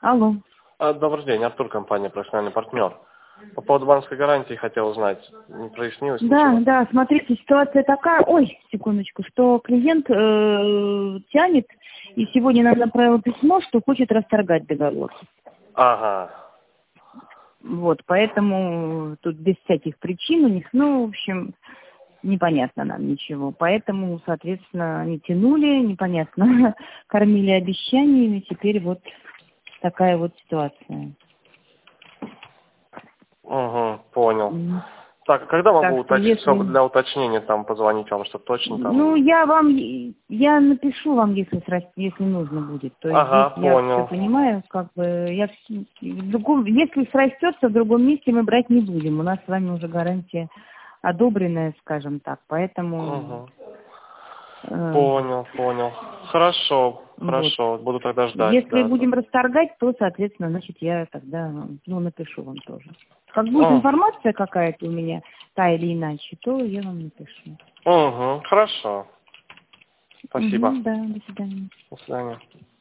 Алло. Добрый день, Артур, компания «Профессиональный партнер». По поводу банковской гарантии хотел узнать, не прояснилось ничего? Да, смотрите, ситуация такая, секундочку, что клиент тянет, и сегодня нам направил письмо, что хочет расторгать договор. Ага. Вот, поэтому тут без всяких причин у них, в общем, непонятно нам ничего. Поэтому, соответственно, они тянули, непонятно, кормили обещаниями, теперь вот такая вот ситуация. Угу, понял. Так, а когда могу если... для уточнения там позвонить вам, чтобы точно там... Я напишу вам, если нужно будет. То есть Ага, здесь я понял. все понимаю, если срастется в другом месте, мы брать не будем. У нас с вами уже гарантия одобренная, скажем так, поэтому... Понял. Хорошо, буду тогда ждать. Если будем расторгать, то, соответственно, значит, я тогда, напишу вам тоже. Как будет информация какая-то у меня, та или иначе, то я вам напишу. Хорошо. Спасибо. Да, до свидания. До свидания.